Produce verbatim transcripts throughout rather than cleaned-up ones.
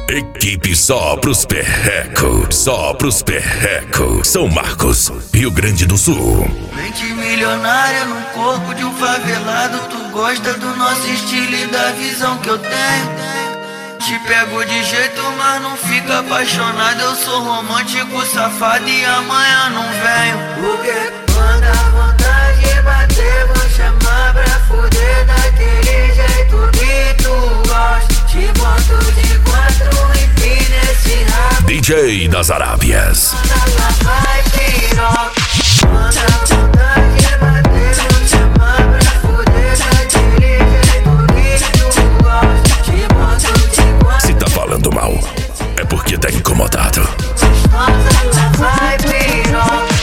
Equipe só pros perreco, só pros perreco. São Marcos, Rio Grande do Sul. Mente milionária no corpo de um favelado. Tu gosta do nosso estilo e da visão que eu tenho. Te pego de jeito, mas não fica apaixonado. Eu sou romântico, safado e amanhã não venho. Porque quando a vontade bater, vou chamar pra fuder daquele jeito que tu gosta. Te boto de quatro e fim nesse rabo. D J das Arábias. Ela vai piroca. Quando a vontade bater, vou chamar pra fuder daquele jeito que tu gosta. Te boto de quatro. Se tá falando mal, é porque tá incomodado. Ela vai piroca.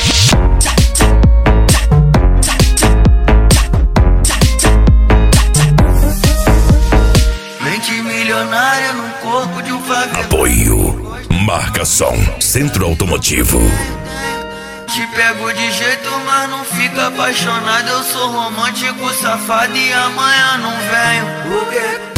Mente milionária no corpo de um favelado. Apoio Marca Som, Centro Automotivo. Te pego de jeito, mas não fica apaixonado. Eu sou romântico, safado e amanhã não venho. Porque